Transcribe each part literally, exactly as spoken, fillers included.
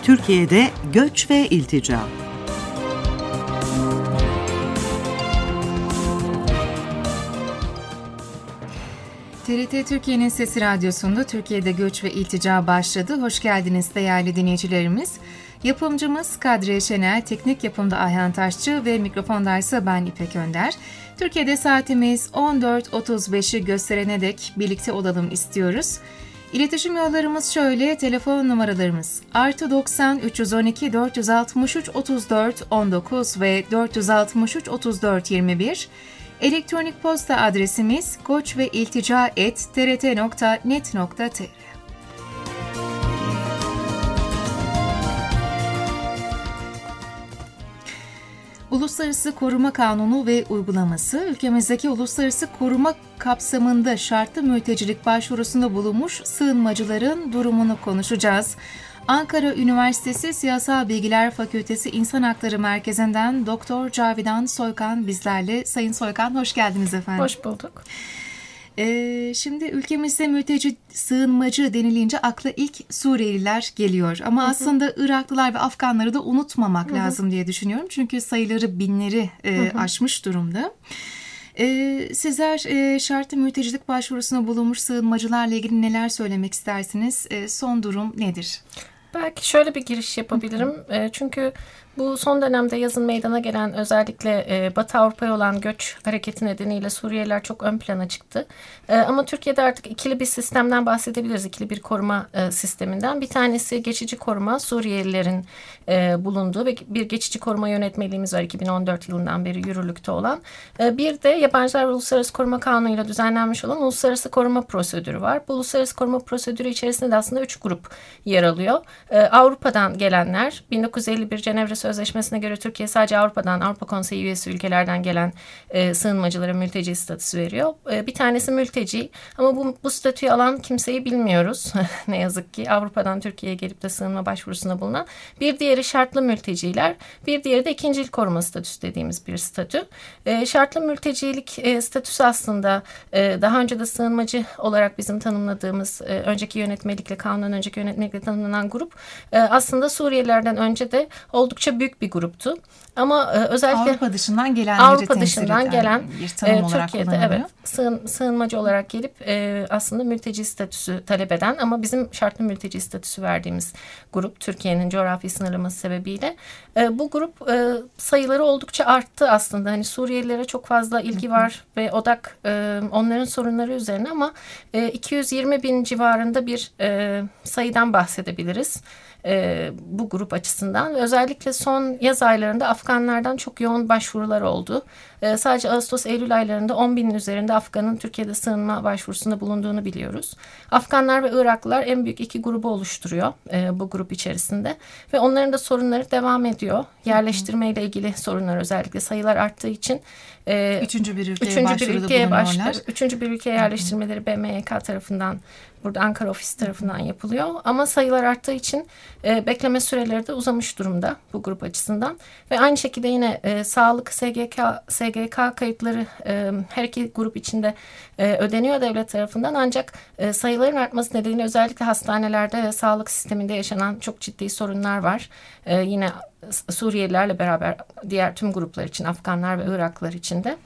Türkiye'de göç ve iltica. T R T Türkiye'nin Sesi Radyosu'nda Türkiye'de Göç ve İltica başladı. Hoş geldiniz değerli dinleyicilerimiz. Yapımcımız Kadriye Şener, teknik yapımda Ayhan Taşçı ve mikrofondaysa ben İpek Önder. Türkiye'de saatimiz on dört otuz beşi gösterene dek birlikte olalım istiyoruz. İletişim yollarımız şöyle: telefon numaralarımız artı doksan üç yüz on iki dört yüz altmış üç otuz dört on dokuz ve dört yüz altmış üç otuz dört yirmi bir. Elektronik posta adresimiz koç ve iltica et t r t nokta net nokta t r. Uluslararası Koruma Kanunu ve uygulaması, ülkemizdeki uluslararası koruma kapsamında şartlı mültecilik başvurusunda bulunmuş sığınmacıların durumunu konuşacağız. Ankara Üniversitesi Siyasal Bilgiler Fakültesi İnsan Hakları Merkezi'nden Doktor Cavidan Soykan bizlerle. Sayın Soykan, hoş geldiniz efendim. Hoş bulduk. Ee, şimdi ülkemizde mülteci, sığınmacı denilince akla ilk Suriyeliler geliyor. Ama hı hı. aslında Iraklılar ve Afganları da unutmamak hı hı. lazım diye düşünüyorum. Çünkü sayıları binleri e, hı hı. aşmış durumda. Ee, sizler e, şartlı mültecilik başvurusuna bulunmuş sığınmacılarla ilgili neler söylemek istersiniz? E, son durum nedir? Belki şöyle bir giriş yapabilirim. E, çünkü bu son dönemde yazın meydana gelen özellikle e, Batı Avrupa'ya olan göç hareketi nedeniyle Suriyeliler çok ön plana çıktı. E, ama Türkiye'de artık ikili bir sistemden bahsedebiliriz. İkili bir koruma e, sisteminden. Bir tanesi geçici koruma, Suriyelilerin e, bulunduğu ve bir geçici koruma yönetmeliğimiz var iki bin on dört yılından beri yürürlükte olan. E, bir de Yabancılar ve Uluslararası Koruma Kanunu ile düzenlenmiş olan Uluslararası Koruma Prosedürü var. Bu Uluslararası Koruma Prosedürü içerisinde de aslında üç grup yer alıyor. E, Avrupa'dan gelenler, bin dokuz yüz elli bir Cenevre Sözleşmesi'ne göre Türkiye sadece Avrupa'dan, Avrupa Konseyi üyesi ülkelerden gelen e, sığınmacılara mülteci statüsü veriyor. E, bir tanesi mülteci ama bu, bu statüyü alan kimseyi bilmiyoruz. Ne yazık ki Avrupa'dan Türkiye'ye gelip de sığınma başvurusunda bulunan. Bir diğeri şartlı mülteciler, bir diğeri de ikincil koruma statüsü dediğimiz bir statü. E, şartlı mültecilik e, statüsü aslında e, daha önce de sığınmacı olarak bizim tanımladığımız e, önceki yönetmelikle, kanundan önceki yönetmelikle tanımlanan grup e, aslında Suriyelilerden önce de oldukça büyük bir gruptu. Ama e, özellikle Avrupa dışından gelenleri Avrupa dışından gelen bir tanım e, olarak Türkiye'de evet sığın, sığınmacı olarak gelip e, aslında mülteci statüsü talep eden ama bizim şartlı mülteci statüsü verdiğimiz grup Türkiye'nin coğrafi sınırlaması sebebiyle e, bu grup e, sayıları oldukça arttı aslında. Hani Suriyelilere çok fazla ilgi var ve odak e, onların sorunları üzerine ama e, iki yüz yirmi bin civarında bir e, sayıdan bahsedebiliriz. E, bu grup açısından ve özellikle son yaz aylarında Afganlardan çok yoğun başvurular oldu. E, sadece Ağustos-Eylül aylarında on binin üzerinde Afgan'ın Türkiye'de sığınma başvurusunda bulunduğunu biliyoruz. Afganlar ve Iraklılar en büyük iki grubu oluşturuyor e, bu grup içerisinde ve onların da sorunları devam ediyor. Yerleştirme ile ilgili sorunlar özellikle sayılar arttığı için e, üçüncü bir ülkeye üçüncü başvuruda bir ülkeye bulunuyorlar. Başlar, üçüncü bir ülkeye yerleştirmeleri B M Y K tarafından, burada Ankara ofisi tarafından yapılıyor. Ama sayılar arttığı için e, bekleme süreleri de uzamış durumda bu grup açısından. Ve aynı şekilde yine e, sağlık, S G K, S G K kayıtları e, her iki grup içinde e, ödeniyor devlet tarafından. Ancak e, sayıların artması nedeniyle özellikle hastanelerde ve sağlık sisteminde yaşanan çok ciddi sorunlar var. E, yine Suriyelilerle beraber diğer tüm gruplar için, Afganlar ve Iraklılar için de.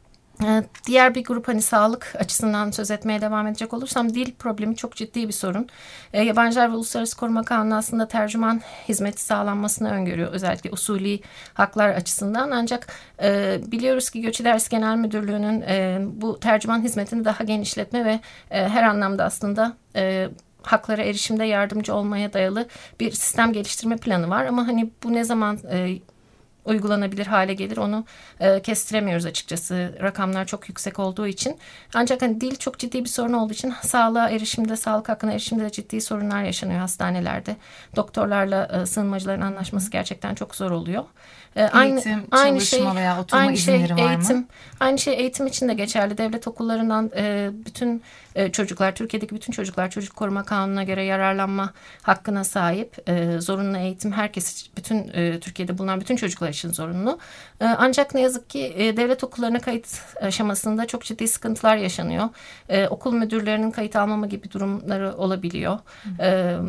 Diğer bir grup, hani sağlık açısından söz etmeye devam edecek olursam, dil problemi çok ciddi bir sorun. E, Yabancılar ve Uluslararası Koruma Kanunu aslında tercüman hizmeti sağlanmasını öngörüyor. Özellikle usulî haklar açısından. Ancak e, biliyoruz ki Göç İdaresi Genel Müdürlüğü'nün e, bu tercüman hizmetini daha genişletme ve e, her anlamda aslında E, haklara erişimde yardımcı olmaya dayalı bir sistem geliştirme planı var. Ama hani bu ne zaman e, uygulanabilir hale gelir onu e, kestiremiyoruz açıkçası. Rakamlar çok yüksek olduğu için. Ancak hani dil çok ciddi bir sorun olduğu için sağlığa erişimde, sağlık hakkına erişimde de ciddi sorunlar yaşanıyor hastanelerde. Doktorlarla e, sığınmacıların anlaşması gerçekten çok zor oluyor. E, eğitim, aynı, çalışma şey, veya oturma aynı izinleri şey, var eğitim, mı? Aynı şey eğitim için de geçerli. Devlet okullarından e, bütün e, çocuklar, Türkiye'deki bütün çocuklar Çocuk Koruma Kanunu'na göre yararlanma hakkına sahip. E, zorunlu eğitim herkes, bütün e, Türkiye'de bulunan bütün çocuklar için zorunlu. E, ancak ne yazık ki e, devlet okullarına kayıt aşamasında çok ciddi sıkıntılar yaşanıyor. E, okul müdürlerinin kayıt almama gibi durumları olabiliyor. E,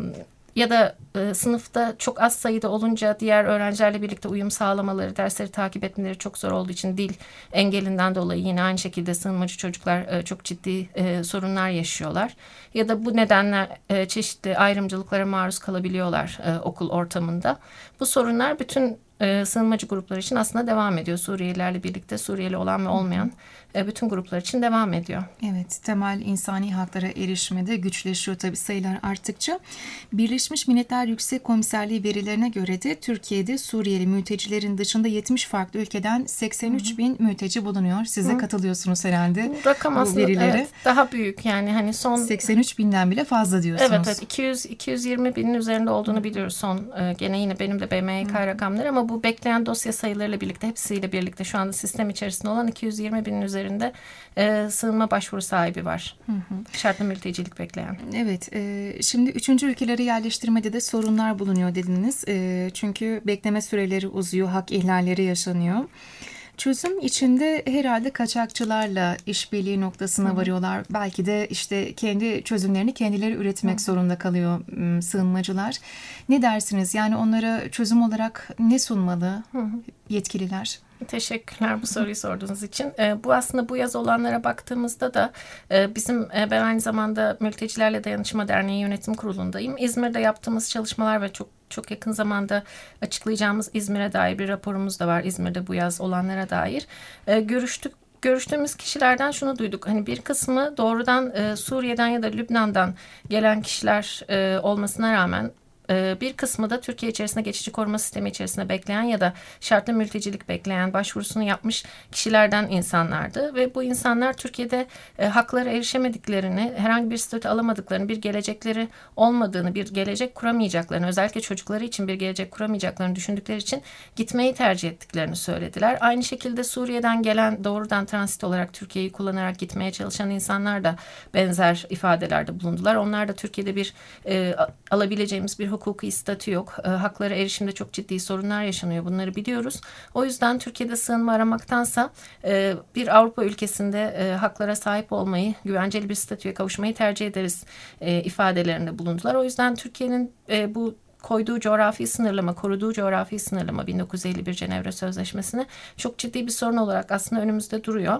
ya da e, sınıfta çok az sayıda olunca diğer öğrencilerle birlikte uyum sağlamaları, dersleri takip etmeleri çok zor olduğu için dil engelinden dolayı yine aynı şekilde sığınmacı çocuklar e, çok ciddi e, sorunlar yaşıyorlar. Ya da bu nedenle e, çeşitli ayrımcılıklara maruz kalabiliyorlar e, okul ortamında. Bu sorunlar bütün e, sığınmacı gruplar için aslında devam ediyor. Suriyelilerle birlikte Suriyeli olan ve olmayan e, bütün gruplar için devam ediyor. Evet, temel insani haklara erişime de güçleşiyor tabii sayılar arttıkça. Birleşmiş Milletler Yüksek Komiserliği verilerine göre de Türkiye'de Suriyeli mültecilerin dışında yetmiş farklı ülkeden seksen üç bin mülteci bulunuyor. Siz de katılıyorsunuz herhalde. Bu rakam aslında verilere. Evet, daha büyük yani hani son seksen üç binden bile fazla diyorsunuz. Evet, evet iki yüz iki yüz yirmi binin üzerinde olduğunu biliyoruz son e, gene yine benim de B M Y K rakamları, ama bu bekleyen dosya sayılarıyla birlikte hepsiyle birlikte şu anda sistem içerisinde olan iki yüz yirmi binin üzerinde e, sığınma başvuru sahibi var. Hı hı. Şartlı mültecilik bekleyen. Evet, e, şimdi üçüncü ülkelere yerleştirmede de sorunlar bulunuyor dediniz. E, çünkü bekleme süreleri uzuyor, hak ihlalleri yaşanıyor. Çözüm içinde herhalde kaçakçılarla işbirliği noktasına Hı. varıyorlar. Belki de işte kendi çözümlerini kendileri üretmek Hı. zorunda kalıyor sığınmacılar. Ne dersiniz? Yani onlara çözüm olarak ne sunmalı Hı. yetkililer? Teşekkürler bu soruyu sorduğunuz için. E, bu aslında bu yaz olanlara baktığımızda da e, bizim e, ben aynı zamanda Mültecilerle Dayanışma Derneği Yönetim Kurulu'ndayım. İzmir'de yaptığımız çalışmalar ve çok çok yakın zamanda açıklayacağımız İzmir'e dair bir raporumuz da var. İzmir'de bu yaz olanlara dair. E, görüştük. Görüştüğümüz kişilerden şunu duyduk. Hani bir kısmı doğrudan e, Suriye'den ya da Lübnan'dan gelen kişiler e, olmasına rağmen bir kısmı da Türkiye içerisinde geçici koruma sistemi içerisinde bekleyen ya da şartlı mültecilik bekleyen, başvurusunu yapmış kişilerden insanlardı. Ve bu insanlar Türkiye'de e, haklara erişemediklerini, herhangi bir statü alamadıklarını, bir gelecekleri olmadığını, bir gelecek kuramayacaklarını, özellikle çocukları için bir gelecek kuramayacaklarını düşündükleri için gitmeyi tercih ettiklerini söylediler. Aynı şekilde Suriye'den gelen, doğrudan transit olarak Türkiye'yi kullanarak gitmeye çalışan insanlar da benzer ifadelerde bulundular. Onlar da Türkiye'de bir e, alabileceğimiz bir hukuki statü yok. E, haklara erişimde çok ciddi sorunlar yaşanıyor. Bunları biliyoruz. O yüzden Türkiye'de sığınma aramaktansa e, bir Avrupa ülkesinde e, haklara sahip olmayı, güvenceli bir statüye kavuşmayı tercih ederiz e, ifadelerinde bulundular. O yüzden Türkiye'nin e, bu koyduğu coğrafi sınırlama, koruduğu coğrafi sınırlama bin dokuz yüz elli bir Cenevre Sözleşmesi'ne çok ciddi bir sorun olarak aslında önümüzde duruyor.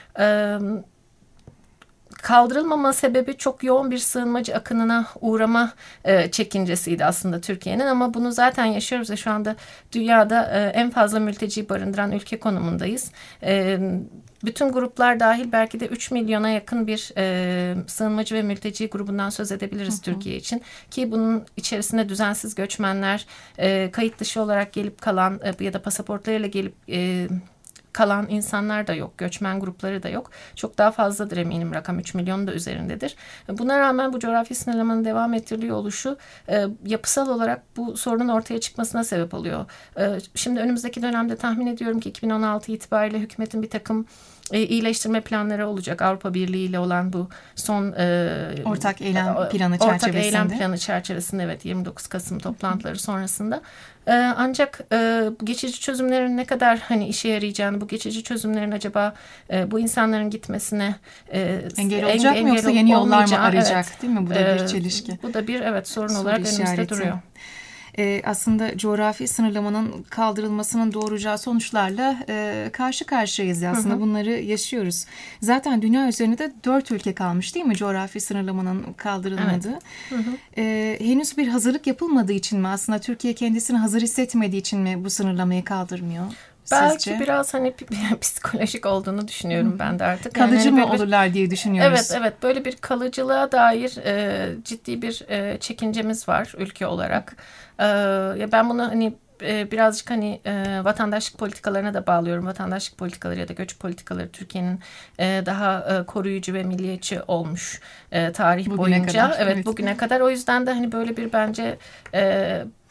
Evet. Kaldırılmama sebebi çok yoğun bir sığınmacı akınına uğrama e, çekincesiydi aslında Türkiye'nin, ama bunu zaten yaşıyoruz ve şu anda dünyada e, en fazla mülteci barındıran ülke konumundayız. E, bütün gruplar dahil belki de üç milyona yakın bir e, sığınmacı ve mülteci grubundan söz edebiliriz hı hı. Türkiye için, ki bunun içerisinde düzensiz göçmenler, e, kayıt dışı olarak gelip kalan e, ya da pasaportlarıyla gelip e, kalan insanlar da yok. Göçmen grupları da yok. Çok daha fazladır eminim, rakam üç milyonun da üzerindedir. Buna rağmen bu coğrafi sınırlamanın devam ettiriliyor oluşu e, yapısal olarak bu sorunun ortaya çıkmasına sebep oluyor. E, şimdi önümüzdeki dönemde tahmin ediyorum ki iki bin on altı itibariyle hükümetin bir takım e, iyileştirme planları olacak. Avrupa Birliği ile olan bu son e, ortak eylem planı ortak çerçevesinde. Ortak eylem planı çerçevesinde evet yirmi dokuz Kasım toplantıları sonrasında. Ee, ancak e, geçici çözümlerin ne kadar hani işe yarayacağını, bu geçici çözümlerin acaba e, bu insanların gitmesine e, engel olacak enge, mı yoksa yeni yollar mı arayacak, evet, değil mi? Bu da bir çelişki. Bu da bir evet sorun Soru olarak işareti. Önümüzde duruyor. Ee, aslında coğrafi sınırlamanın kaldırılmasının doğuracağı sonuçlarla e, karşı karşıyayız aslında. Hı hı. Bunları yaşıyoruz. Zaten dünya üzerinde de dört ülke kalmış değil mi coğrafi sınırlamanın kaldırılmadığı? Evet. Hı hı. Ee, henüz bir hazırlık yapılmadığı için mi, aslında Türkiye kendisini hazır hissetmediği için mi bu sınırlamayı kaldırmıyor? Belki Sizce? Biraz hani psikolojik olduğunu düşünüyorum ben de artık. Kalıcı yani mı bir, olurlar diye düşünüyoruz. Evet evet böyle bir kalıcılığa dair e, ciddi bir e, çekincemiz var ülke olarak. E, ya ben bunu hani e, birazcık hani e, vatandaşlık politikalarına da bağlıyorum. Vatandaşlık politikaları ya da göç politikaları Türkiye'nin e, daha e, koruyucu ve milliyetçi olmuş e, tarih bugüne boyunca. Kadar, evet, evet bugüne kadar. O yüzden de hani böyle bir bence... E,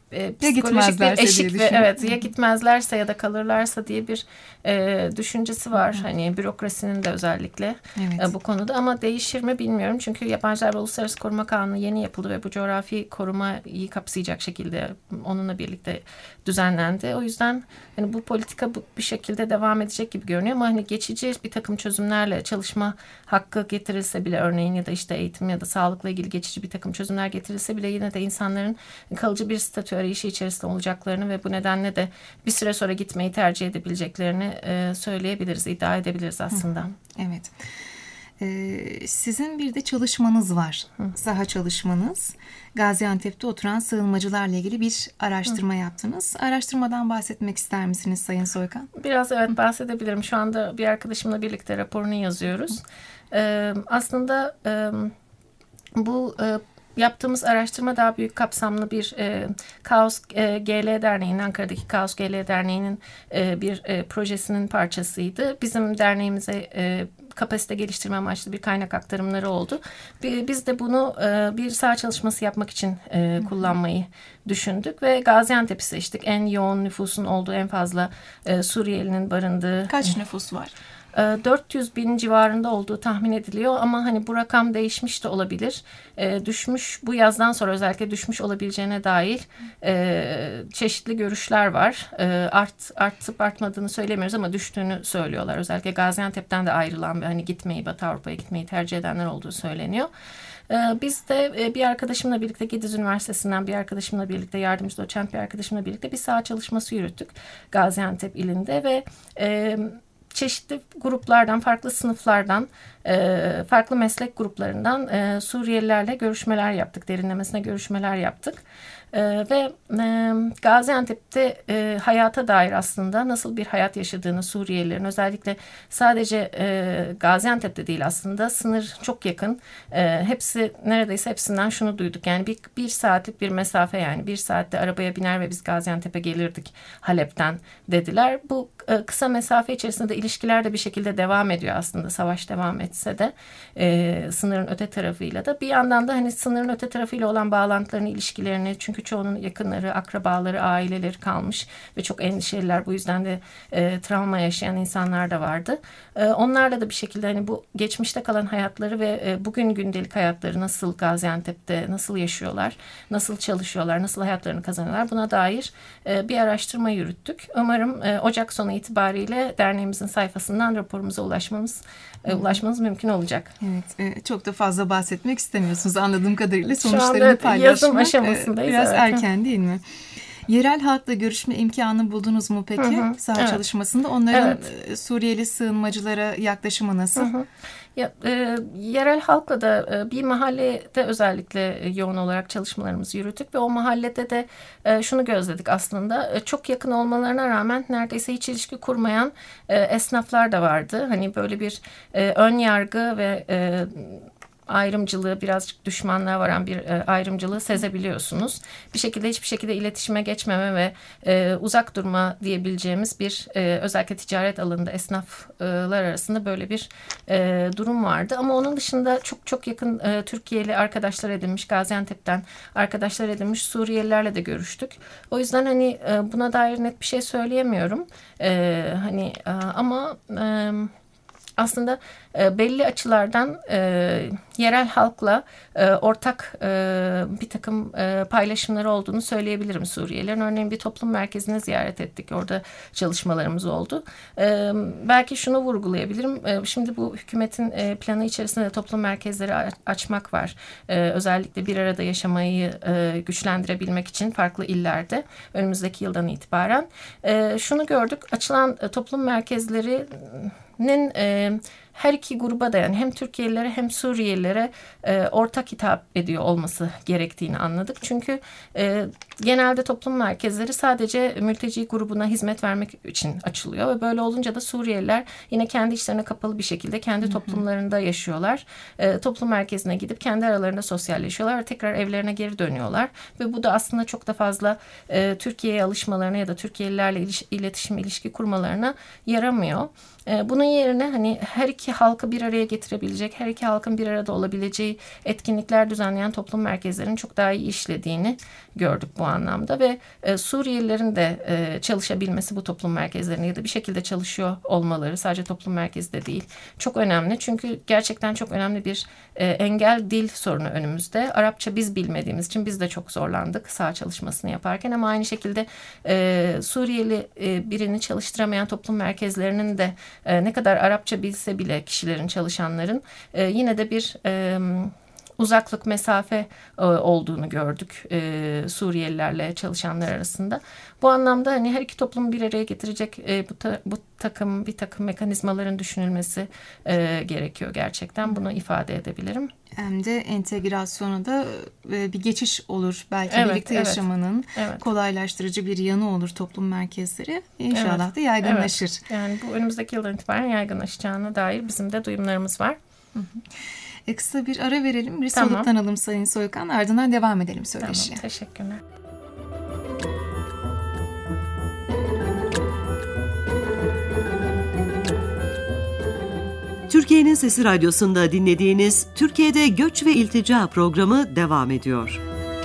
e, psikolojik bir eşik ve evet ya gitmezlerse ya da kalırlarsa diye bir e, düşüncesi var. Hı. Hani bürokrasinin de özellikle evet. e, bu konuda ama değişir mi bilmiyorum. Çünkü Yabancılar ve Uluslararası Koruma Kanunu yeni yapıldı ve bu coğrafi korumayı kapsayacak şekilde onunla birlikte düzenlendi. O yüzden hani bu politika bu, bir şekilde devam edecek gibi görünüyor ama hani geçici bir takım çözümlerle çalışma hakkı getirilse bile örneğin ya da işte eğitim ya da sağlıkla ilgili geçici bir takım çözümler getirilse bile yine de insanların kalıcı bir statü arayışı içerisinde olacaklarını ve bu nedenle de bir süre sonra gitmeyi tercih edebileceklerini e, söyleyebiliriz, iddia edebiliriz aslında. Evet. Ee, sizin bir de çalışmanız var. Hı. Saha çalışmanız. Gaziantep'te oturan sığınmacılarla ilgili bir araştırma Hı. yaptınız. Araştırmadan bahsetmek ister misiniz Sayın Soykan? Biraz evet bahsedebilirim. Şu anda bir arkadaşımla birlikte raporunu yazıyoruz. Ee, aslında e, bu e, yaptığımız araştırma daha büyük kapsamlı bir e, Kaos e, G L Derneği'nin, Ankara'daki Kaos G L Derneği'nin e, bir e, projesinin parçasıydı. Bizim derneğimize e, kapasite geliştirme amaçlı bir kaynak aktarımları oldu. Biz de bunu e, bir saha çalışması yapmak için e, kullanmayı düşündük ve Gaziantep'i seçtik. En yoğun nüfusun olduğu, en fazla e, Suriyelinin barındığı. Kaç nüfus var? dört yüz bin civarında olduğu tahmin ediliyor ama hani bu rakam değişmiş de olabilir. E, düşmüş bu yazdan sonra özellikle düşmüş olabileceğine dair e, çeşitli görüşler var. E, art artıp artmadığını söylemiyoruz ama düştüğünü söylüyorlar. Özellikle Gaziantep'ten de ayrılan ve hani gitmeyi, Batı Avrupa'ya gitmeyi tercih edenler olduğu söyleniyor. Biz de bir arkadaşımla birlikte Gediz Üniversitesi'nden bir arkadaşımla birlikte yardımcı doçent bir arkadaşımla birlikte bir saha çalışması yürüttük Gaziantep ilinde ve e, çeşitli gruplardan, farklı sınıflardan, farklı meslek gruplarından Suriyelilerle görüşmeler yaptık, derinlemesine görüşmeler yaptık. Ee, ve e, Gaziantep'te e, hayata dair aslında nasıl bir hayat yaşadığını Suriyelilerin özellikle sadece e, Gaziantep'te değil aslında sınır çok yakın. E, hepsi neredeyse hepsinden şunu duyduk yani bir, bir saatlik bir mesafe yani bir saatte arabaya biner ve biz Gaziantep'e gelirdik Halep'ten dediler. Bu e, kısa mesafe içerisinde de ilişkiler de bir şekilde devam ediyor aslında savaş devam etse de e, sınırın öte tarafıyla da bir yandan da hani sınırın öte tarafıyla olan bağlantılarını ilişkilerini çünkü çoğunun yakınları, akrabaları, aileleri kalmış ve çok endişeliler. Bu yüzden de e, travma yaşayan insanlar da vardı. E, onlarla da bir şekilde hani bu geçmişte kalan hayatları ve e, bugün gündelik hayatları nasıl Gaziantep'te nasıl yaşıyorlar, nasıl çalışıyorlar, nasıl hayatlarını kazanıyorlar buna dair e, bir araştırma yürüttük. Umarım e, Ocak sonu itibariyle derneğimizin sayfasından raporumuza ulaşmamız e, ulaşmanız mümkün olacak. Evet, e, çok da fazla bahsetmek istemiyorsunuz anladığım kadarıyla sonuçlarını Şu anda paylaşmak. Yazım aşamasındayız. E, biraz evet. erken değil mi? Yerel halkla görüşme imkanı buldunuz mu peki hı hı, saha evet. çalışmasında? Onların evet. Suriyeli sığınmacılara yaklaşımı nasıl? Hı hı. Ya, e, yerel halkla da e, bir mahallede özellikle yoğun olarak çalışmalarımızı yürüttük ve o mahallede de e, şunu gözledik aslında e, çok yakın olmalarına rağmen neredeyse hiç ilişki kurmayan e, esnaflar da vardı. Hani böyle bir e, ön yargı ve e, ayrımcılığı birazcık düşmanlığa varan bir e, ayrımcılığı sezebiliyorsunuz. Bir şekilde hiçbir şekilde iletişime geçmeme ve e, uzak durma diyebileceğimiz bir e, özellikle ticaret alanında esnaflar arasında böyle bir e, durum vardı. Ama onun dışında çok çok yakın e, Türkiye'li arkadaşlar edinmiş Gaziantep'ten arkadaşlar edinmiş Suriyelilerle de görüştük. O yüzden hani e, buna dair net bir şey söyleyemiyorum. E, hani e, ama e, aslında e, belli açılardan e, yerel halkla e, ortak e, bir takım e, paylaşımları olduğunu söyleyebilirim Suriyelilerin. Örneğin bir toplum merkezine ziyaret ettik. Orada çalışmalarımız oldu. E, belki şunu vurgulayabilirim. E, şimdi bu hükümetin e, planı içerisinde toplum merkezleri açmak var. E, özellikle bir arada yaşamayı e, güçlendirebilmek için farklı illerde önümüzdeki yıldan itibaren. E, şunu gördük. Açılan e, toplum merkezlerinin e, her iki gruba da yani hem Türkiye'lilere hem Suriyelilere e, ortak hitap ediyor olması gerektiğini anladık. Çünkü e, genelde toplum merkezleri sadece mülteci grubuna hizmet vermek için açılıyor ve böyle olunca da Suriyeliler yine kendi içlerine kapalı bir şekilde kendi hı hı. toplumlarında yaşıyorlar. E, toplum merkezine gidip kendi aralarında sosyalleşiyorlar ve tekrar evlerine geri dönüyorlar ve bu da aslında çok da fazla e, Türkiye'ye alışmalarına ya da Türkiye'lilerle iliş, iletişim ilişki kurmalarına yaramıyor. E, bunun yerine hani her iki iki halkı bir araya getirebilecek, her iki halkın bir arada olabileceği etkinlikler düzenleyen toplum merkezlerinin çok daha iyi işlediğini gördük bu anlamda ve e, Suriyelilerin de e, çalışabilmesi bu toplum merkezlerine ya da bir şekilde çalışıyor olmaları, sadece toplum merkezi de değil, çok önemli. Çünkü gerçekten çok önemli bir e, engel dil sorunu önümüzde. Arapça biz bilmediğimiz için biz de çok zorlandık saha çalışmasını yaparken ama aynı şekilde e, Suriyeli e, birini çalıştıramayan toplum merkezlerinin de e, ne kadar Arapça bilse bile kişilerin, çalışanların e, yine de bir e, uzaklık, mesafe e, olduğunu gördük e, Suriyelilerle çalışanlar arasında. Bu anlamda hani her iki toplumu bir araya getirecek e, bu, ta, bu takım bir takım mekanizmaların düşünülmesi e, gerekiyor gerçekten. Bunu ifade edebilirim. Hem de entegrasyona da e, bir geçiş olur. Belki evet, birlikte evet, yaşamanın evet. kolaylaştırıcı bir yanı olur toplum merkezleri. İnşallah evet, da yaygınlaşır. Evet. Yani bu önümüzdeki yıldan itibaren yaygınlaşacağına dair bizim de duyumlarımız var. Hı hı. E kısa bir ara verelim. Bir tamam. soluktan alım Sayın Soykan. Ardından devam edelim söyleşiye. Tamam, teşekkürler. Türkiye'nin Sesi Radyosu'nda dinlediğiniz Türkiye'de Göç ve İltica programı devam ediyor.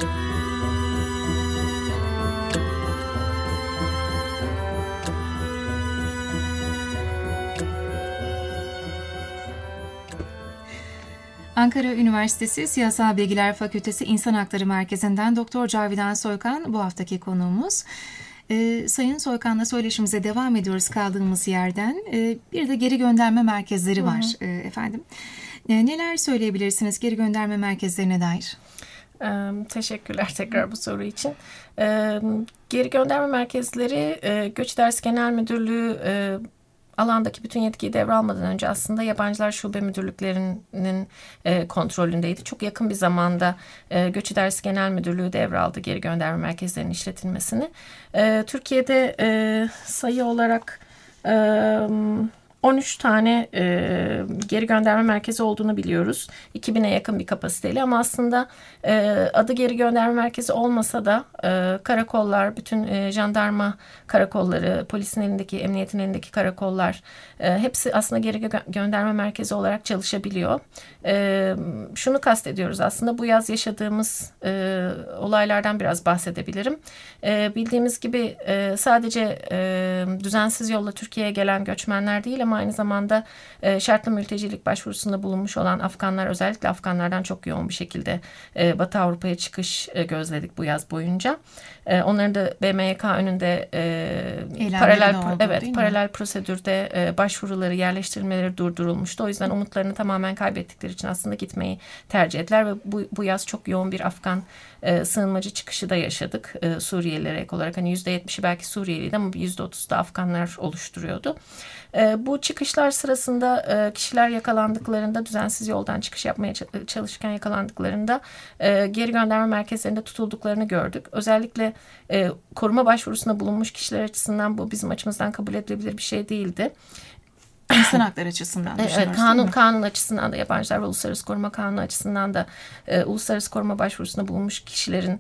Ankara Üniversitesi Siyasal Bilgiler Fakültesi İnsan Hakları Merkezi'nden Doktor Cavidan Soykan bu haftaki konuğumuz. Ee, Sayın Soykan'la söyleşimize devam ediyoruz kaldığımız yerden. Ee, bir de geri gönderme merkezleri var hı hı. E, efendim. E, neler söyleyebilirsiniz geri gönderme merkezlerine dair? Ee, teşekkürler tekrar bu soru için. Ee, geri gönderme merkezleri e, Göç İdaresi Genel Müdürlüğü e, alandaki bütün yetkiyi devralmadan önce aslında Yabancılar Şube Müdürlüklerinin e, kontrolündeydi. Çok yakın bir zamanda e, Göç İdaresi Genel Müdürlüğü devraldı geri gönderme merkezlerinin işletilmesini. E, Türkiye'de e, sayı olarak e, on üç tane e, geri gönderme merkezi olduğunu biliyoruz. iki bine yakın bir kapasiteyle ama aslında e, adı geri gönderme merkezi olmasa da e, karakollar, bütün e, jandarma karakolları, polisin elindeki, emniyetin elindeki karakollar e, hepsi aslında geri gö- gönderme merkezi olarak çalışabiliyor. E, şunu kastediyoruz aslında bu yaz yaşadığımız e, olaylardan biraz bahsedebilirim. E, bildiğimiz gibi e, sadece e, düzensiz yolla Türkiye'ye gelen göçmenler değil ama aynı zamanda e, şartlı mültecilik başvurusunda bulunmuş olan Afganlar, özellikle Afganlardan çok yoğun bir şekilde e, Batı Avrupa'ya çıkış e, gözledik bu yaz boyunca. E, onların da B M Y K önünde e, paralel oldu, evet paralel prosedürde e, başvuruları, yerleştirilmeleri durdurulmuştu. O yüzden umutlarını tamamen kaybettikleri için aslında gitmeyi tercih ettiler ve bu, bu yaz çok yoğun bir Afgan e, sığınmacı çıkışı da yaşadık. E, Suriyelilere ek olarak hani yüzde yetmişi belki Suriyeliydi ama yüzde otuzu da Afganlar oluşturuyordu. E, bu çıkışlar sırasında e, kişiler yakalandıklarında, düzensiz yoldan çıkış yapmaya çalışırken yakalandıklarında e, geri gönderme merkezlerinde tutulduklarını gördük. Özellikle e, koruma başvurusunda bulunmuş kişiler açısından bu bizim açımızdan kabul edilebilir bir şey değildi. İnsan hakları açısından evet, kanun kanun açısından da yabancılar ve uluslararası koruma kanunu açısından da e, uluslararası koruma başvurusunda bulunmuş kişilerin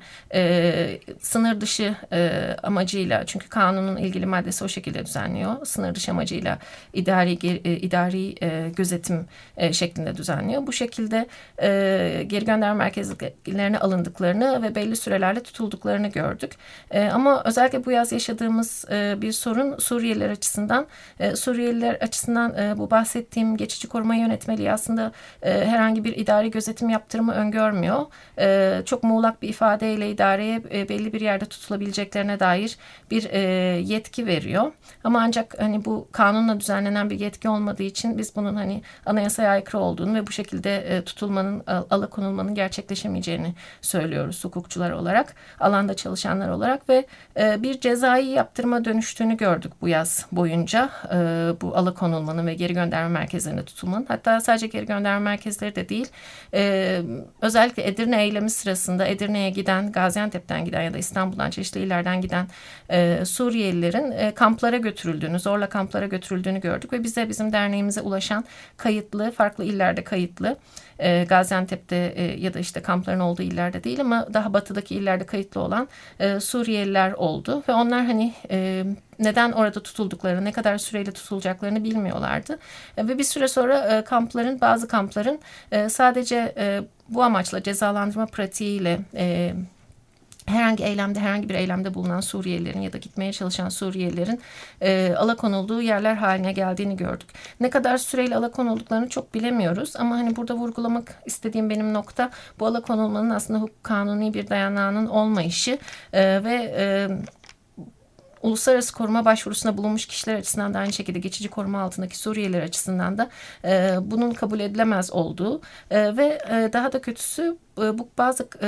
e, sınır dışı e, amacıyla, çünkü kanunun ilgili maddesi o şekilde düzenliyor. Sınır dışı amacıyla idari e, idari e, gözetim e, şeklinde düzenliyor. Bu şekilde e, geri gönderme merkezlerine alındıklarını ve belli sürelerle tutulduklarını gördük. E, ama özellikle bu yaz yaşadığımız e, bir sorun Suriyeliler açısından e, Suriyeliler açısından bu bahsettiğim geçici koruma yönetmeliği aslında herhangi bir idari gözetim yaptırımı öngörmüyor. Çok muğlak bir ifadeyle idareye belli bir yerde tutulabileceklerine dair bir yetki veriyor. Ama ancak hani bu kanunla düzenlenen bir yetki olmadığı için biz bunun hani anayasaya aykırı olduğunu ve bu şekilde tutulmanın, alıkonulmanın gerçekleşemeyeceğini söylüyoruz hukukçular olarak, alanda çalışanlar olarak ve bir cezai yaptırıma dönüştüğünü gördük bu yaz boyunca bu alıkonulmanın ve geri gönderme merkezlerinde tutulmanın. Hatta sadece geri gönderme merkezleri de değil, e, özellikle Edirne eylemi sırasında Edirne'ye giden, Gaziantep'ten giden ya da İstanbul'dan, çeşitli illerden giden e, Suriyelilerin e, kamplara götürüldüğünü, zorla kamplara götürüldüğünü gördük ve bize, bizim derneğimize ulaşan kayıtlı, farklı illerde kayıtlı e, Gaziantep'te e, ya da işte kampların olduğu illerde değil ama daha batıdaki illerde kayıtlı olan e, Suriyeliler oldu ve onlar hani e, neden orada tutulduklarını, ne kadar süreyle tutulacaklarını bilmiyorlardı. E, ve bir süre sonra e, kampların, bazı kampların e, sadece e, bu amaçla cezalandırma pratiğiyle e, herhangi eylemde, herhangi bir eylemde bulunan Suriyelilerin ya da gitmeye çalışan Suriyelilerin e, alakonulduğu yerler haline geldiğini gördük. Ne kadar süreyle alakonulduklarını çok bilemiyoruz ama hani burada vurgulamak istediğim benim nokta bu alakonulmanın aslında hukuk kanuni bir dayanağının olmayışı e, ve e, uluslararası koruma başvurusuna bulunmuş kişiler açısından da aynı şekilde geçici koruma altındaki Suriyeliler açısından da e, bunun kabul edilemez olduğu e, ve e, daha da kötüsü e, bu bazı e,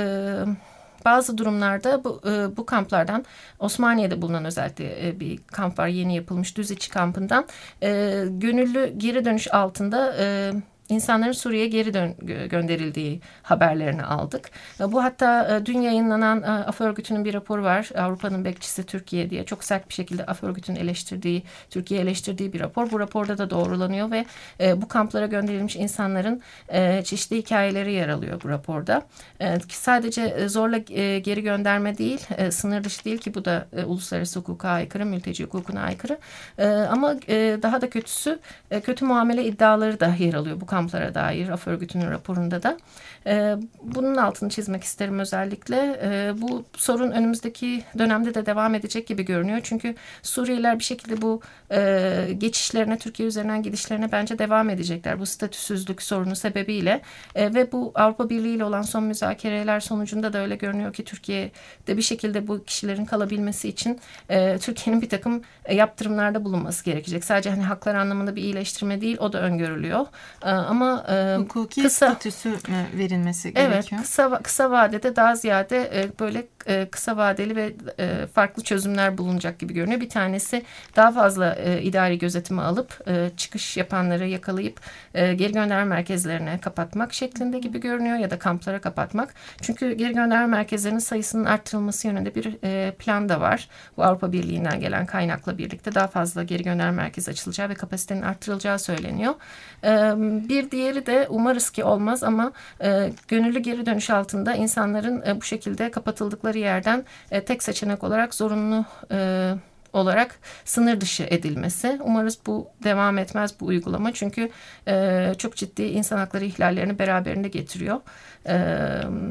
bazı durumlarda bu, e, bu kamplardan Osmaniye'de bulunan özellikle e, bir kamp var, yeni yapılmış Düziçi kampından e, gönüllü geri dönüş altında e, İnsanların Suriye'ye geri dön gönderildiği haberlerini aldık. Bu hatta dün yayınlanan A F Örgütü'nün bir raporu var. Avrupa'nın bekçisi Türkiye diye çok sert bir şekilde A F Örgütü'nün eleştirdiği, Türkiye'yi eleştirdiği bir rapor. Bu raporda da doğrulanıyor ve bu kamplara gönderilmiş insanların çeşitli hikayeleri yer alıyor bu raporda. Sadece zorla geri gönderme değil, sınır dışı değil ki bu da uluslararası hukuka aykırı, mülteci hukukuna aykırı. Ama daha da kötüsü kötü muamele iddiaları da yer alıyor bu kamplara dair A F Örgütü'nün raporunda da. E, bunun altını çizmek isterim özellikle. E, bu sorun önümüzdeki dönemde de devam edecek gibi görünüyor. Çünkü Suriyeliler bir şekilde bu e, geçişlerine, Türkiye üzerinden gidişlerine bence devam edecekler. Bu statüsüzlük sorunu sebebiyle. E, ve bu Avrupa Birliği ile olan son müzakereler sonucunda da öyle görünüyor ki Türkiye'de bir şekilde bu kişilerin kalabilmesi için e, Türkiye'nin bir takım e, yaptırımlarda bulunması gerekecek. Sadece hani haklar anlamında bir iyileştirme değil, o da öngörülüyor. E, Ama e, hukuki kısa, statüsü verilmesi gerekiyor. Evet, kısa e, vadede daha ziyade e, böyle e, kısa vadeli ve e, farklı çözümler bulunacak gibi görünüyor. Bir tanesi daha fazla e, idari gözetimi alıp e, çıkış yapanları yakalayıp e, geri gönderme merkezlerine kapatmak şeklinde gibi görünüyor ya da kamplara kapatmak. Çünkü geri gönderme merkezlerinin sayısının arttırılması yönünde bir e, plan da var. Bu Avrupa Birliği'nden gelen kaynakla birlikte daha fazla geri gönderme merkezi açılacağı ve kapasitenin arttırılacağı söyleniyor. E, bir diğeri de umarız ki olmaz ama e, gönüllü geri dönüş altında insanların e, bu şekilde kapatıldıkları yerden e, tek seçenek olarak zorunlu e, olarak sınır dışı edilmesi. Umarız bu devam etmez bu uygulama çünkü e, çok ciddi insan hakları ihlallerini beraberinde getiriyor. E,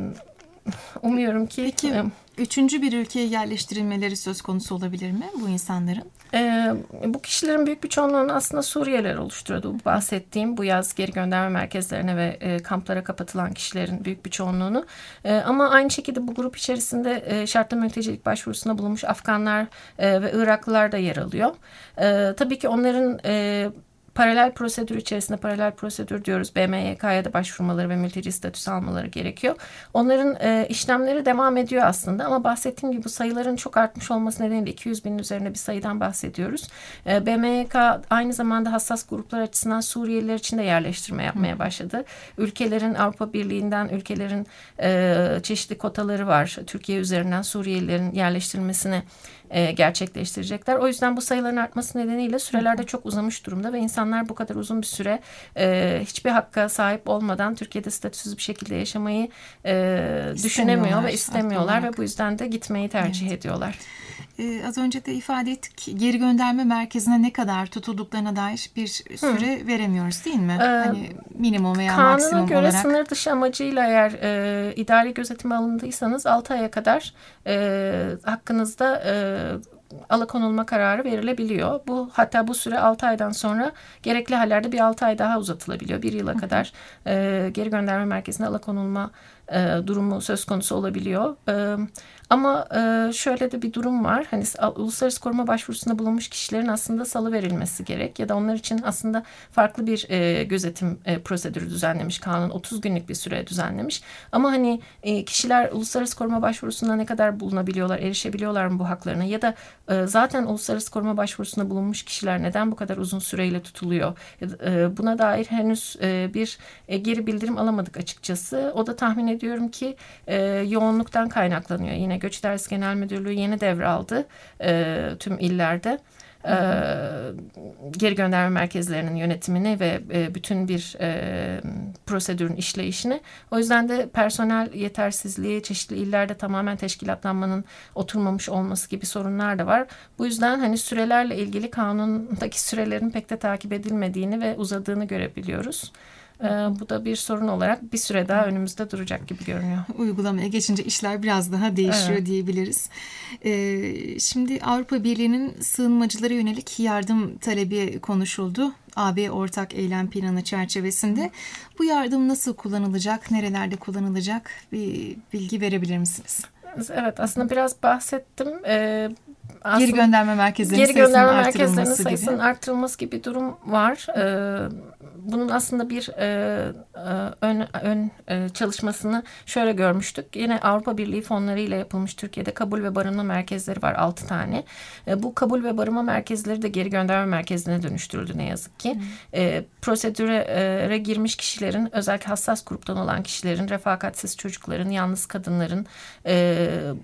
umuyorum ki... Peki, e, üçüncü bir ülkeye yerleştirilmeleri söz konusu olabilir mi bu insanların? E, bu kişilerin büyük bir çoğunluğunu aslında Suriyeliler oluşturuyordu. Bu bahsettiğim bu yaz geri gönderme merkezlerine ve e, kamplara kapatılan kişilerin büyük bir çoğunluğunu. E, ama aynı şekilde bu grup içerisinde e, şartlı mültecilik başvurusuna bulunmuş Afganlar e, ve Iraklılar da yer alıyor. E, tabii ki onların... E, Paralel prosedür içerisinde, paralel prosedür diyoruz, B M Y K'ya da başvurmaları ve mülteci statüsü almaları gerekiyor. Onların e, işlemleri devam ediyor aslında ama bahsettiğim gibi bu sayıların çok artmış olması nedeniyle iki yüz binin üzerinde bir sayıdan bahsediyoruz. E, B M Y K aynı zamanda hassas gruplar açısından Suriyeliler için de yerleştirme yapmaya başladı. Ülkelerin Avrupa Birliği'nden ülkelerin e, çeşitli kotaları var. Türkiye üzerinden Suriyelilerin yerleştirilmesini e, gerçekleştirecekler. O yüzden bu sayıların artması nedeniyle sürelerde çok uzamış durumda ve insanlar bu kadar uzun bir süre e, hiçbir hakka sahip olmadan Türkiye'de statüsüz bir şekilde yaşamayı e, düşünemiyor ve istemiyorlar ve bu yüzden de gitmeyi tercih evet. ediyorlar. Ee, az önce de ifade ettik, geri gönderme merkezine ne kadar tutulduklarına dair bir süre Hı. veremiyoruz değil mi? Ee, hani minimum veya maksimum olarak. Kanuna göre sınır dışı amacıyla eğer e, idari gözetime alındıysanız altı aya kadar e, hakkınızda e, alakonulma kararı verilebiliyor. Bu hatta bu süre altı aydan sonra gerekli hallerde bir altı ay daha uzatılabiliyor. Bir yıla kadar e, geri gönderme merkezine alakonulma e, durumu söz konusu olabiliyor. E, ama e, şöyle de bir durum var. Hani uluslararası koruma başvurusunda bulunmuş kişilerin aslında salıverilmesi gerek ya da onlar için aslında farklı bir e, gözetim e, prosedürü düzenlemiş kanun. otuz günlük bir süre düzenlemiş. Ama hani e, kişiler uluslararası koruma başvurusunda ne kadar bulunabiliyorlar, erişebiliyorlar mı bu haklarına ya da e, zaten uluslararası koruma başvurusunda bulunmuş kişiler neden bu kadar uzun süreyle tutuluyor? E, buna dair henüz e, bir e, geri bildirim alamadık açıkçası. O da tahmin ediyorum ki e, yoğunluktan kaynaklanıyor. Yine Göç İdaresi Genel Müdürlüğü yeni devraldı e, tüm illerde. e, geri gönderme merkezlerinin yönetimini ve e, bütün bir e, prosedürün işleyişini. O yüzden de personel yetersizliği, çeşitli illerde tamamen teşkilatlanmanın oturmamış olması gibi sorunlar da var. Bu yüzden hani sürelerle ilgili kanundaki sürelerin pek de takip edilmediğini ve uzadığını görebiliyoruz. Ee, bu da bir sorun olarak bir süre daha önümüzde duracak gibi görünüyor. Uygulamaya geçince işler biraz daha değişiyor, evet, diyebiliriz. Ee, şimdi Avrupa Birliği'nin sığınmacılara yönelik yardım talebi konuşuldu. A B Ortak Eylem Planı çerçevesinde. Bu yardım nasıl kullanılacak, nerelerde kullanılacak, bir bilgi verebilir misiniz? Evet, aslında biraz bahsettim. Ee, aslında geri gönderme merkezlerinin geri gönderme merkezlerinin sayısının sayısının arttırılması gibi durum var. Ee, bunun aslında bir e, ön, ön e, çalışmasını şöyle görmüştük. Yine Avrupa Birliği fonları ile yapılmış Türkiye'de kabul ve barınma merkezleri var, altı tane. E, bu kabul ve barınma merkezleri de geri gönderme merkezine dönüştürüldü ne yazık ki. E, prosedüre e, girmiş kişilerin, özellikle hassas gruptan olan kişilerin, refakatsiz çocukların, yalnız kadınların, e,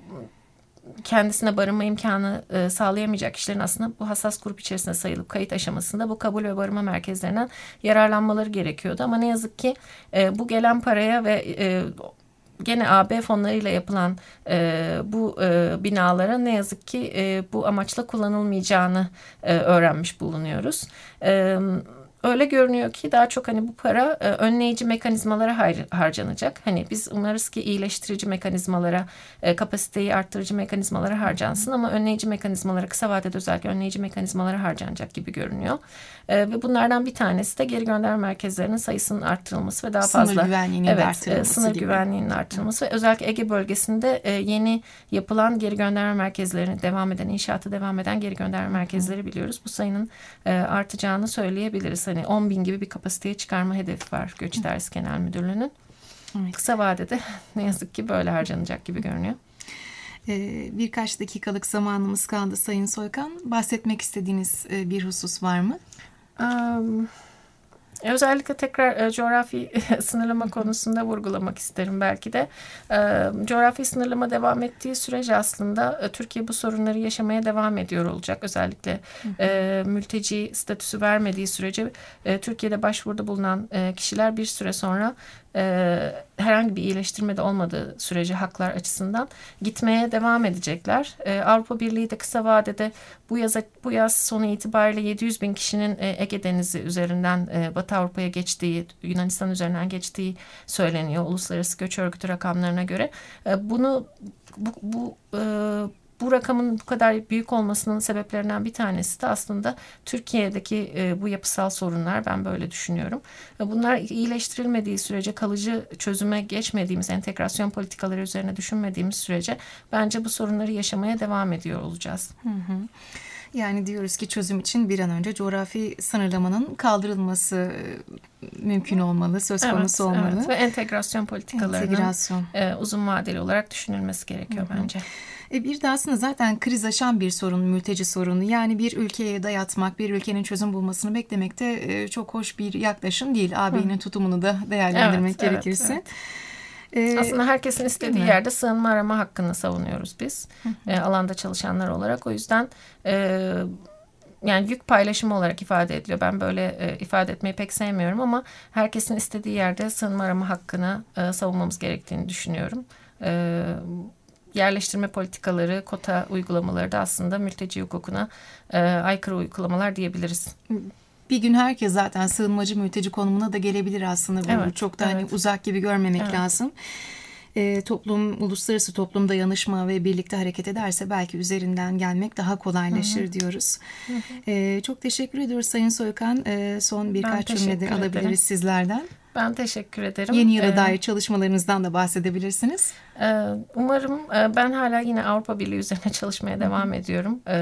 kendisine barınma imkanı e, sağlayamayacak kişilerin aslında bu hassas grup içerisinde sayılıp kayıt aşamasında bu kabul ve barınma merkezlerinden yararlanmaları gerekiyordu. Ama ne yazık ki e, bu gelen paraya ve e, gene A B fonlarıyla yapılan e, bu e, binalara ne yazık ki e, bu amaçla kullanılmayacağını e, öğrenmiş bulunuyoruz. Evet. Öyle görünüyor ki daha çok hani bu para e, önleyici mekanizmalara har- harcanacak. Hani biz umarız ki iyileştirici mekanizmalara, e, kapasiteyi arttırıcı mekanizmalara harcansın ama önleyici mekanizmalara, kısa vadede özellikle önleyici mekanizmalara harcanacak gibi görünüyor. E, ve bunlardan bir tanesi de geri gönderme merkezlerinin sayısının arttırılması ve daha sınır fazla güvenliğinin evet, arttırılması e, sınır gibi. güvenliğinin arttırılması ve özellikle Ege bölgesinde e, yeni yapılan geri gönderme merkezlerini devam eden, inşaatı devam eden geri gönderme merkezleri biliyoruz. Bu sayının e, artacağını söyleyebiliriz. Hani on bin gibi bir kapasiteye çıkarma hedefi var Göç İdaresi Genel Müdürlüğü'nün. Evet. Kısa vadede ne yazık ki böyle harcanacak gibi görünüyor. Ee, birkaç dakikalık zamanımız kaldı Sayın Soykan. Bahsetmek istediğiniz e, bir husus var mı? Um, özellikle tekrar e, coğrafi sınırlama konusunda vurgulamak isterim belki de. E, coğrafi sınırlama devam ettiği sürece aslında e, Türkiye bu sorunları yaşamaya devam ediyor olacak. Özellikle e, mülteci statüsü vermediği sürece e, Türkiye'de başvuruda bulunan e, kişiler bir süre sonra e, herhangi bir iyileştirme de olmadığı sürece haklar açısından gitmeye devam edecekler. E, Avrupa Birliği de kısa vadede bu yaz, bu yaz sonu itibariyle yedi yüz bin kişinin e, Ege Denizi üzerinden e, Batı Avrupa'ya geçtiği, Yunanistan üzerinden geçtiği söyleniyor Uluslararası Göç Örgütü rakamlarına göre. E, bunu bu, bu e, Bu rakamın bu kadar büyük olmasının sebeplerinden bir tanesi de aslında Türkiye'deki e, bu yapısal sorunlar, ben böyle düşünüyorum. E, bunlar iyileştirilmediği sürece, kalıcı çözüme geçmediğimiz, entegrasyon politikaları üzerine düşünmediğimiz sürece bence bu sorunları yaşamaya devam ediyor olacağız. Hı hı. Yani diyoruz ki çözüm için bir an önce coğrafi sınırlamanın kaldırılması mümkün olmalı, söz konusu evet, olmalı. Evet. Ve entegrasyon politikalarının entegrasyon. E, uzun vadeli olarak düşünülmesi gerekiyor hı hı. bence. E bir de aslında zaten kriz aşan bir sorun, mülteci sorunu. Yani bir ülkeye dayatmak, bir ülkenin çözüm bulmasını beklemek de çok hoş bir yaklaşım değil. A B'nin tutumunu da değerlendirmek evet, gerekirse. Evet, evet. Aslında herkesin istediği yerde sığınma arama hakkını savunuyoruz biz. E, alanda çalışanlar olarak. O yüzden e, yani yük paylaşımı olarak ifade ediliyor. Ben böyle e, ifade etmeyi pek sevmiyorum ama herkesin istediği yerde sığınma arama hakkını e, savunmamız gerektiğini düşünüyorum. E, yerleştirme politikaları, kota uygulamaları da aslında mülteci hukukuna e, aykırı uygulamalar diyebiliriz. Bir gün herkes zaten sığınmacı mülteci konumuna da gelebilir aslında. Bu evet, çok da evet. hani uzak gibi görmemek evet. lazım. E, toplum, uluslararası toplum dayanışma ve birlikte hareket ederse belki üzerinden gelmek daha kolaylaşır hı hı. diyoruz. Hı hı. E, çok teşekkür ediyoruz Sayın Soykan. E, son birkaç cümlede alabiliriz ederim. sizlerden. Ben teşekkür ederim. Yeni yıla ee, dair çalışmalarınızdan da bahsedebilirsiniz. E, umarım e, ben hala yine Avrupa Birliği üzerine çalışmaya devam Hı-hı. ediyorum. E,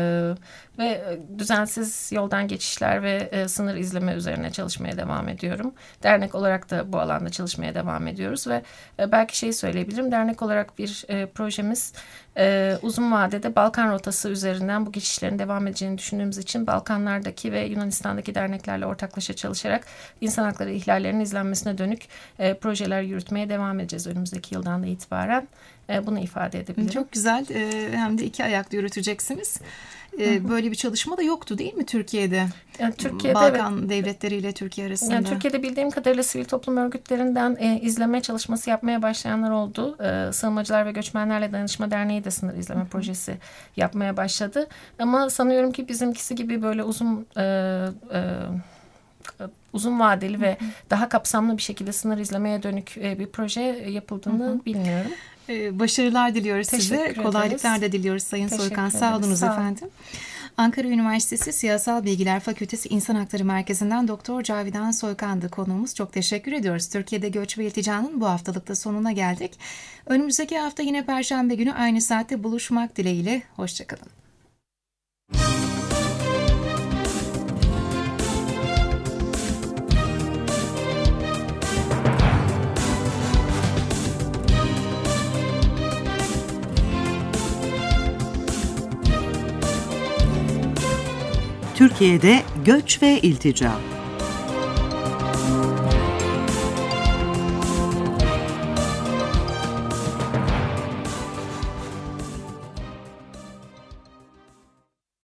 ve düzensiz yoldan geçişler ve e, sınır izleme üzerine çalışmaya devam ediyorum. Dernek olarak da bu alanda çalışmaya devam ediyoruz ve e, belki şeyi söyleyebilirim. Dernek olarak bir e, projemiz e, uzun vadede Balkan rotası üzerinden bu geçişlerin devam edeceğini düşündüğümüz için Balkanlardaki ve Yunanistan'daki derneklerle ortaklaşa çalışarak insan hakları ihlallerinin izlenmesine dönük e, projeler yürütmeye devam edeceğiz önümüzdeki yıldan da itibaren. E, bunu ifade edebilirim. Çok güzel. E, hem de iki ayaklı yürüteceksiniz. e, böyle bir çalışma da yoktu değil mi Türkiye'de? Yani Türkiye'de Balkan evet. devletleriyle Türkiye arasında. Yani Türkiye'de bildiğim kadarıyla sivil toplum örgütlerinden e, izleme çalışması yapmaya başlayanlar oldu. E, Sığınmacılar ve Göçmenlerle Dayanışma Derneği de sınır izleme projesi yapmaya başladı. Ama sanıyorum ki bizimkisi gibi böyle uzun e, e, uzun vadeli ve daha kapsamlı bir şekilde sınır izlemeye dönük e, bir proje yapıldığını hı hı. bilmiyorum. Ee, başarılar diliyoruz Teşekkür size. ederiz. Kolaylıklar da diliyoruz Sayın Teşekkür Soykan. ederiz. Sağ olunuz Sağ efendim. Ankara Üniversitesi Siyasal Bilgiler Fakültesi İnsan Hakları Merkezi'nden Doktor Cavidan Soykan'dı konuğumuz. Çok teşekkür ediyoruz. Türkiye'de göç ve ilticanın bu haftalıkta sonuna geldik. Önümüzdeki hafta yine Perşembe günü aynı saatte buluşmak dileğiyle. Hoşçakalın. Türkiye'de göç ve iltica.